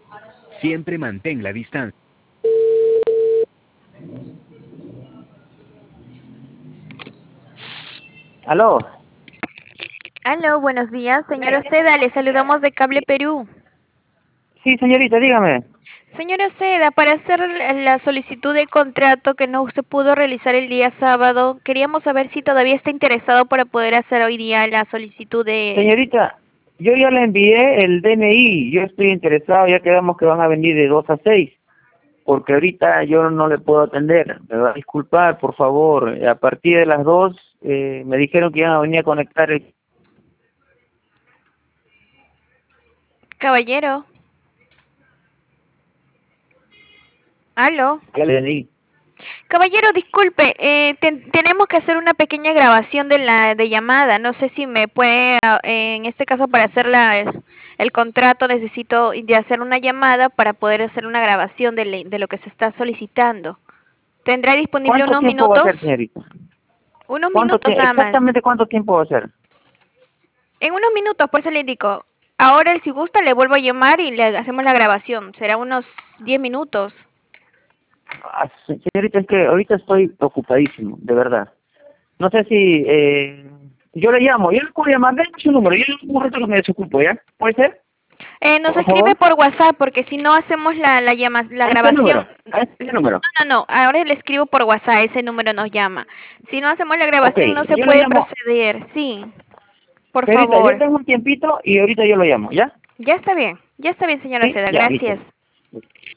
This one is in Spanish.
Siempre mantén la distancia. Aló. Aló, buenos días, señora Seda, le saludamos de Cable Perú. Sí, señorita, dígame. Señora Seda, para hacer la solicitud de contrato que no se pudo realizar el día sábado, queríamos saber si todavía está interesado para poder hacer hoy día la solicitud de... Señorita, yo ya le envié el DNI. Yo estoy interesado, ya quedamos que van a venir de 2 a 6, porque ahorita yo no le puedo atender. Me va a disculpar, por favor. A partir de las 2 me dijeron que iban a venir a conectar el Caballero. Aló. DNI. Caballero, disculpe, tenemos que hacer una pequeña grabación de la de llamada. No sé si me puede, en este caso para hacer el contrato necesito de hacer una llamada para poder hacer una grabación de lo que se está solicitando. ¿Tendrá disponible ¿Cuánto unos tiempo va a ser, minutos? señorita? Unos minutos nada más. Exactamente cuánto tiempo va a ser? En unos minutos, por eso le indico. Ahora, si gusta, le vuelvo a llamar y le hacemos la grabación. Será unos 10 minutos. Señorita, es que ahorita estoy ocupadísimo, de verdad. No sé si yo le llamo, yo le puedo llamar, denme su número, yo en un momento que me desocupo, ¿ya? ¿Puede ser? Nos Por escribe favor. por WhatsApp porque si no hacemos la A este grabación. número, a este número. No. Ahora le escribo por WhatsApp, ese número nos llama. Si no hacemos la Ok, grabación no se yo le puede llamo. proceder. Sí, por Señorita, yo favor. tengo un tiempito y ahorita yo lo llamo, ¿ya? Ya está bien, señora Sí, Seda. ya, listo. Gracias.